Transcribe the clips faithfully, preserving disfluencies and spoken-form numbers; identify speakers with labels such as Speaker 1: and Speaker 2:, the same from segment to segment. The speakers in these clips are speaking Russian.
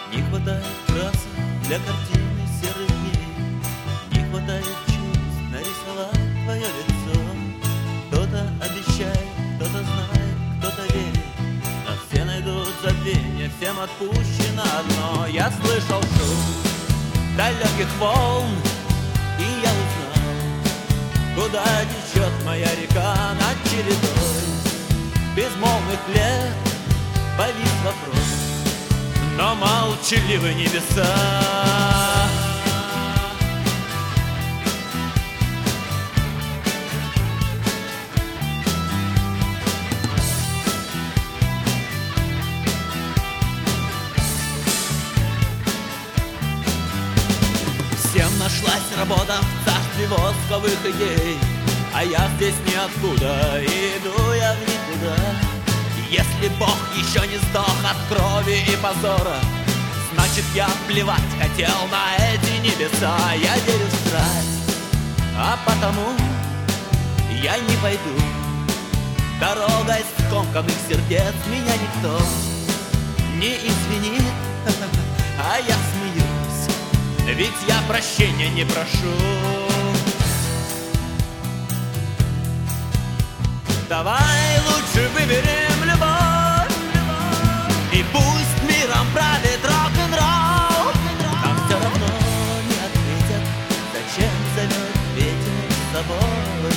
Speaker 1: Не хватает красок для картины серых дней, не хватает чувств нарисовать твое лицо. Кто-то обещает, кто-то знает, кто-то верит, но все найдут забвение, всем отпущено одно. Я слышал шум далеких волн, и я узнал, куда течет моя река над чередой безмолвных лет. Повис вопрос, но молчаливы небеса. Всем нашлась работа в царстве восковых идей, а я здесь ниоткуда, и иду я в никуда. Если Бог еще не сдох от крови и позора, значит, я плевать хотел на эти небеса. Я верю в страсть, а потому я не пойду дорогой скомканных сердец. Меня никто не извинит, а я смеюсь, ведь я прощения не прошу. Давай лучше выберем любовь, и пусть миром правит рок-н-ролл. Нам все равно не ответят, зачем зовет ветер с собой.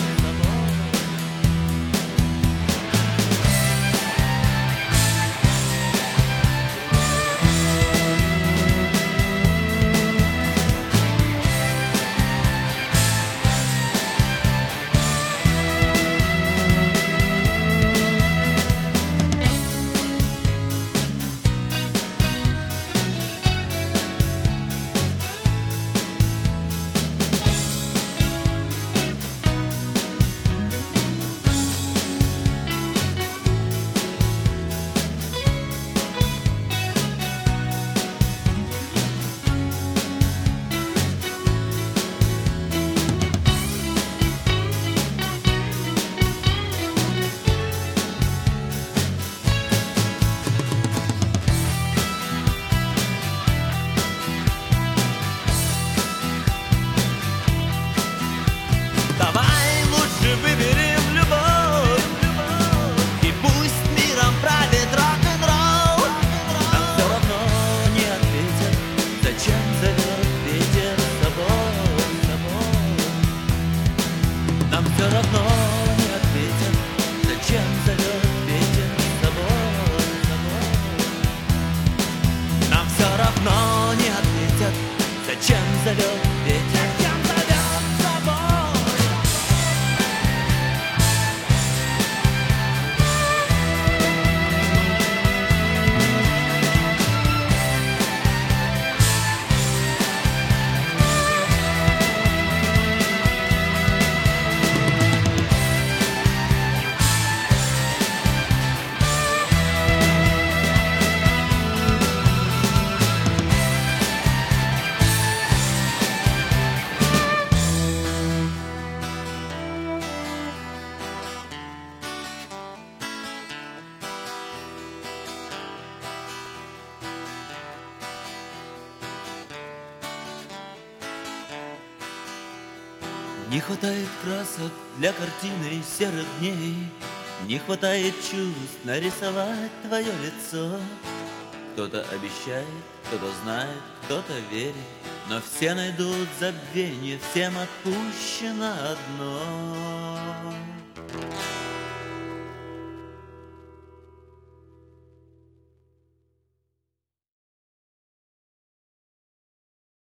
Speaker 1: Нам все равно не ответят, зачем зовет ветер с собой, собой. Нам все равно не ответят, зачем зовет ветер, зачем зовет с собой. Не хватает красок для картины серых дней, не хватает чувств нарисовать твое лицо. Кто-то обещает, кто-то знает, кто-то верит, но все найдут забвение, всем отпущено одно.